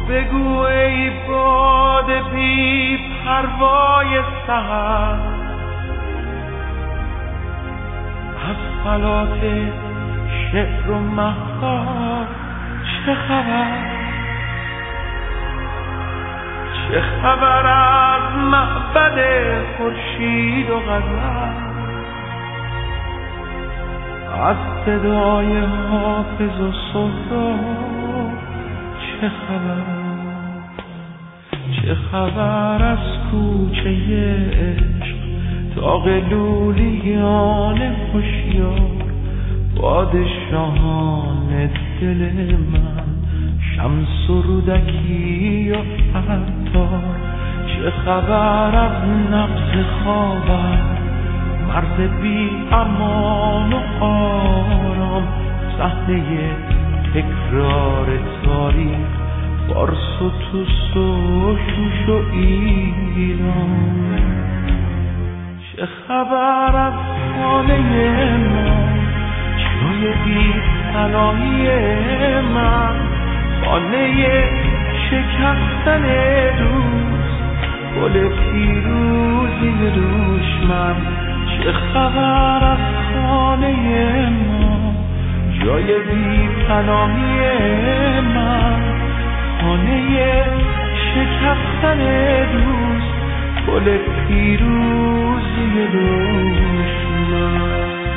بگو ای باد بی پروای سحر، از فلات شعر و مهار چه خبر؟ چه خبر از معبد خورشید و غزل، از صدای حافظ و سهراب چه خبر؟ چه خبر از کوچه عشق تا لولیان هوشیار، پادشاهان دل من، شمس و رودکی و عطار؟ چه خبر از نبض خاور، مرد بی امان و آرام، صحنه تکرار تاریخ، فارس و توس و شوش و ایران؟ چه خبر از خانه ما، جای بی پناهی من، خانه شکستن دوست، گل پیروزی دشمن؟ چه خبر از خانه ما، جای بی پناهی من، خانه شکستن دوست، گل پیروزی دشمن؟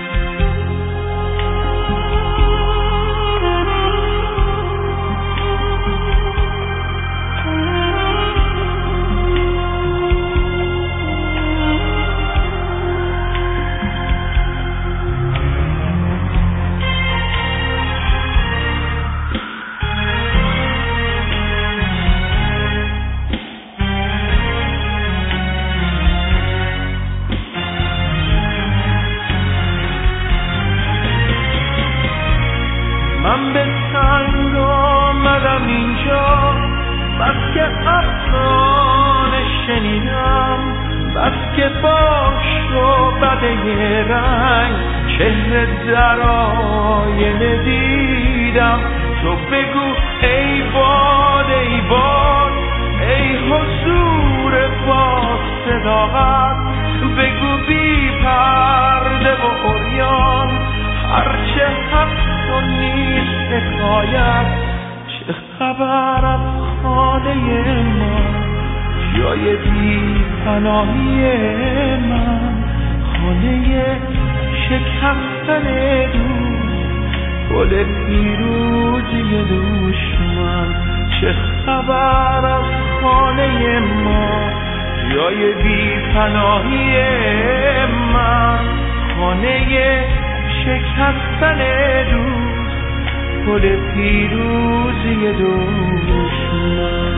من به تنگ آمدم اینجا، بس که افسانه شنیدم، بس که باش و بده رنگ چهره در آینه دیدم. تو بگو ای باد ای باد، ای حضور با صداقت، بگو بی پرده و عریان، هرچه هست و نیست حکایت. چه خبر از خانه ما، جای بی پناهی من، خانه شکستن دوست، گل پیروزی دشمن؟ چه خبر از خانه ما، جای بی پناهی من، خانه شکستن دوست، گل پیروزی دشمن؟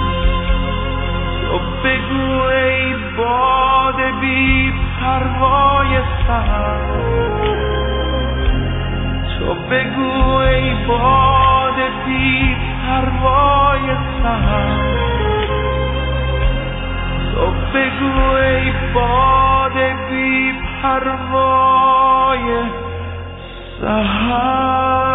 تو بگو ای باد بی پروای سحر، تو بگو ای باد بی پروای سحر، تو بگو ای باد بی پروای سحر.